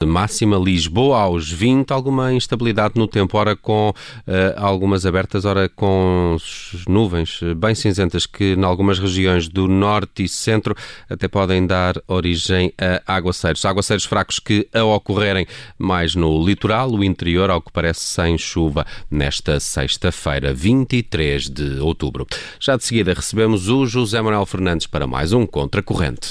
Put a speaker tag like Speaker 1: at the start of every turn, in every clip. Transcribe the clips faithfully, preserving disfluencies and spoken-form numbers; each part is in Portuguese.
Speaker 1: Máxima Lisboa aos vinte, alguma instabilidade no tempo, ora com uh, algumas abertas, ora com nuvens bem cinzentas que em algumas regiões do norte e centro até podem dar origem a aguaceiros. Aguaceiros fracos que a ocorrerem mais no litoral, o interior, ao que parece sem chuva, nesta sexta-feira, vinte e três de outubro. Já de seguida recebemos o José Manuel Fernandes para mais um Contracorrente.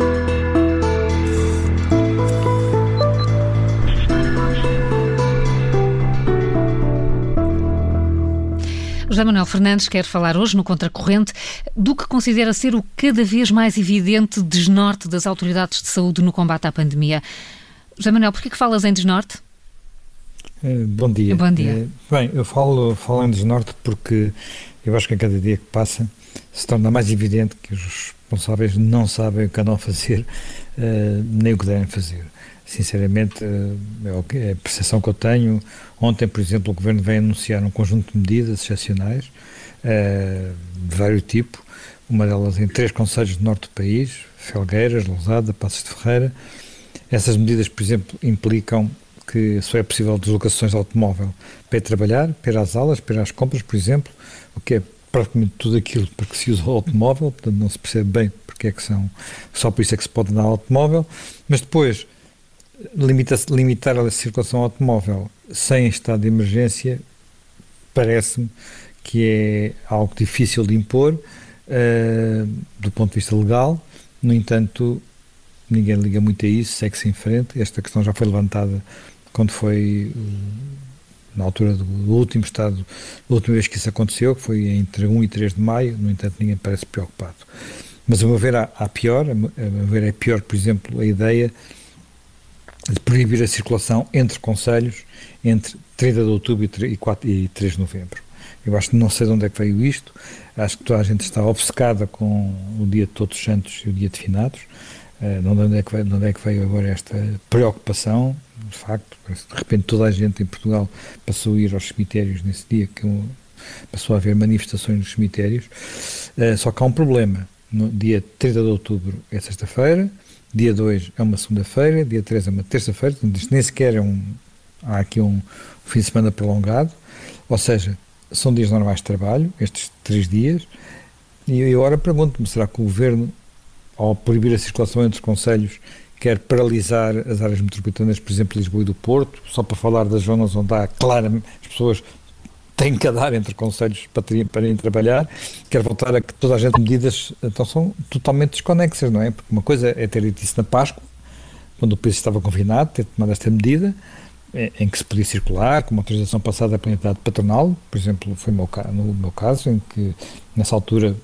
Speaker 2: José Manuel Fernandes quer falar hoje no Contracorrente do que considera ser o cada vez mais evidente desnorte das autoridades de saúde no combate à pandemia. José Manuel, porquê que falas em desnorte?
Speaker 3: Uh, bom dia.
Speaker 2: Bom dia.
Speaker 3: Uh, bem, eu falo, falo em desnorte porque eu acho que a cada dia que passa se torna mais evidente que os responsáveis não sabem o que andam a fazer, uh, nem o que devem fazer. Sinceramente, é a percepção que eu tenho. Ontem, por exemplo, o Governo veio anunciar um conjunto de medidas excepcionais, de vários tipos, uma delas em três concelhos do norte do país, Felgueiras, Lousada, Passos de Ferreira. Essas medidas, por exemplo, implicam que só é possível deslocações de automóvel para ir trabalhar, para ir às aulas, para ir às compras, por exemplo, o que é praticamente tudo aquilo para que se usa o automóvel, portanto não se percebe bem porque é que são, só por isso é que se pode andar automóvel, mas depois Limita limitar a circulação automóvel sem estado de emergência parece-me que é algo difícil de impor uh, do ponto de vista legal. No entanto, ninguém liga muito a isso, segue-se em frente. Esta questão já foi levantada quando foi uh, na altura do, do último estado, da última vez que isso aconteceu, que foi entre um e três de maio. No entanto, ninguém parece preocupado. Mas a meu ver há, há pior, a meu ver é pior, por exemplo, a ideia de proibir a circulação entre concelhos entre trinta de outubro e três de novembro. Eu acho que não sei de onde é que veio isto, acho que toda a gente está obcecada com o dia de Todos os Santos e o dia de Finados, uh, não sei de onde é que veio, de onde é que veio agora esta preocupação, de facto, de repente toda a gente em Portugal passou a ir aos cemitérios nesse dia, que passou a haver manifestações nos cemitérios, uh, só que há um problema, no dia trinta de outubro é sexta-feira, dia dois é uma segunda-feira, dia três é uma terça-feira, portanto, nem sequer é um, há aqui um, um fim de semana prolongado, ou seja, são dias normais de trabalho, estes três dias, e eu agora pergunto-me, será que o Governo, ao proibir a circulação entre os concelhos, quer paralisar as áreas metropolitanas, por exemplo, Lisboa e do Porto, só para falar das zonas onde há claramente as pessoas têm que andar entre concelhos para, para irem trabalhar, quer voltar a que toda a gente medidas, então são totalmente desconexas, não é? Porque uma coisa é ter dito isso na Páscoa, quando o país estava confinado, ter tomado esta medida, em que se podia circular, com uma autorização passada pela entidade patronal, por exemplo, foi no meu, no meu caso, em que nessa altura,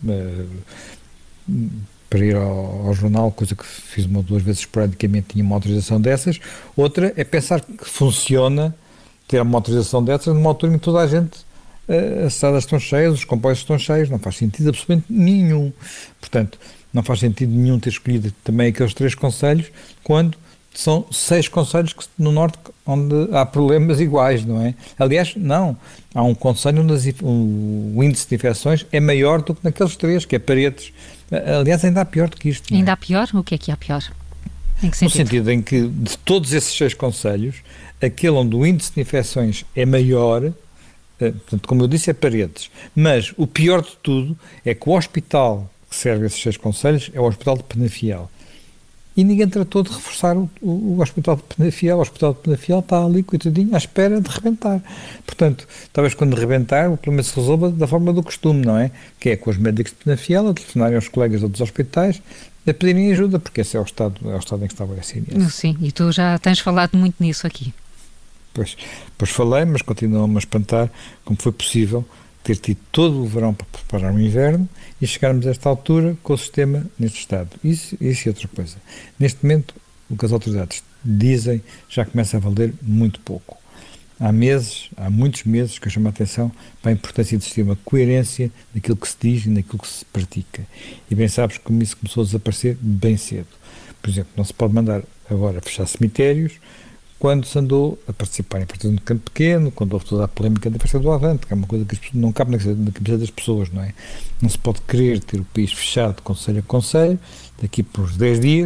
Speaker 3: para ir ao, ao jornal, coisa que fiz uma ou duas vezes esporadicamente, tinha uma autorização dessas. Outra é pensar que funciona ter uma autorização dessas numa altura em que toda a gente, uh, as estradas estão cheias, os comboios estão cheios, não faz sentido absolutamente nenhum. Portanto, não faz sentido nenhum ter escolhido também aqueles três concelhos, quando são seis concelhos que, no norte onde há problemas iguais, não é? Aliás, não. Há um concelho onde as, o, o índice de infecções é maior do que naqueles três, que é Paredes. Aliás, ainda há pior do que isto.
Speaker 2: Ainda
Speaker 3: é?
Speaker 2: há pior? O que é que há pior? Em que
Speaker 3: sentido? No
Speaker 2: sentido
Speaker 3: em que, de todos esses seis concelhos, aquele onde o índice de infecções é maior, portanto, como eu disse, é Paredes. Mas o pior de tudo é que o hospital que serve esses seis concelhos é o Hospital de Penafiel. E ninguém tratou de reforçar o, o, o Hospital de Penafiel. O Hospital de Penafiel está ali, coitadinho, à espera de rebentar. Portanto, talvez quando rebentar, o problema se resolva da forma do costume, não é? Que é com os médicos de Penafiel a telefonarem aos colegas de outros hospitais a pedirem ajuda, porque esse é o estado, é o estado em que está o S N S.
Speaker 2: Sim, e tu já tens falado muito nisso aqui.
Speaker 3: Pois, pois falei, mas continuam-me a espantar como foi possível ter tido todo o verão para preparar o inverno e chegarmos a esta altura com o sistema neste estado. Isso, isso é outra coisa. Neste momento, o que as autoridades dizem já começa a valer muito pouco. Há meses, há muitos meses que eu chamo a atenção para a importância de existir uma coerência naquilo que se diz e naquilo que se pratica. E bem sabes como isso começou a desaparecer bem cedo. Por exemplo, não se pode mandar agora fechar cemitérios quando se andou a participar em partidos de campo pequeno, quando houve toda a polémica da festa do Avante, que é uma coisa que não cabe na cabeça das pessoas, não é? Não se pode querer ter o país fechado de concelho a concelho, daqui por uns dez dias,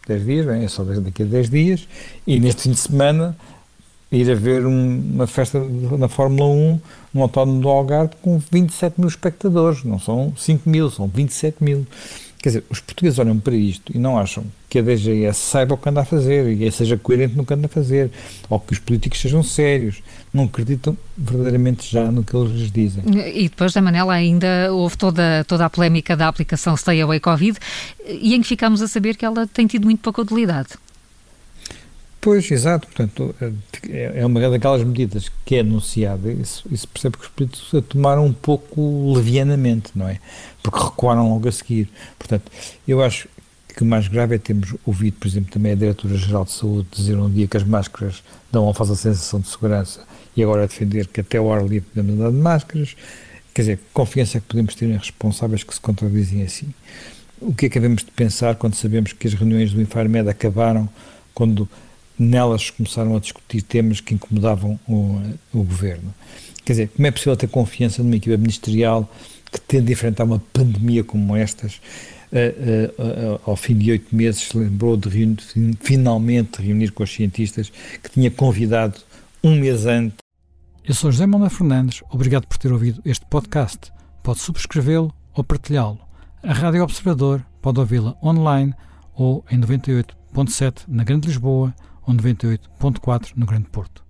Speaker 3: dez dias, bem, é só daqui a dez dias, e neste fim de semana ir a ver um, uma festa na Fórmula um, um autódromo do Algarve com vinte e sete mil espectadores, não são cinco mil, são vinte e sete mil. Quer dizer, os portugueses olham para isto e não acham que a D G S saiba o que anda a fazer e seja coerente no que anda a fazer, ou que os políticos sejam sérios. Não acreditam verdadeiramente já no que eles lhes dizem.
Speaker 2: E depois da Manela ainda houve toda, toda a polémica da aplicação Stay Away Covid, e em que ficámos a saber que ela tem tido muito pouca utilidade.
Speaker 3: Pois, exato. Portanto, é uma daquelas medidas que é anunciada, isso, isso percebe que os políticos a tomaram um pouco levianamente, não é? Porque recuaram logo a seguir. Portanto, eu acho que o mais grave é termos ouvido, por exemplo, também a Diretora-Geral de Saúde dizer um dia que as máscaras dão uma falsa sensação de segurança e agora defender que até ao ar livre podemos andar de máscaras. Quer dizer, confiança é que podemos ter em responsáveis que se contradizem assim. O que é que devemos de pensar quando sabemos que as reuniões do Infarmed acabaram quando nelas começaram a discutir temas que incomodavam o, o governo? Quer dizer, como é possível ter confiança numa equipa ministerial que, tendo de enfrentar uma pandemia como estas, uh, uh, uh, ao fim de oito meses se lembrou de reunir, finalmente reunir com os cientistas que tinha convidado um mês antes?
Speaker 4: Eu sou José Manuel Fernandes, obrigado por ter ouvido este podcast. Pode subscrevê-lo ou partilhá-lo. A Rádio Observador pode ouvi-la online ou em noventa e oito ponto sete na Grande Lisboa ou noventa e oito ponto quatro no Grande Porto.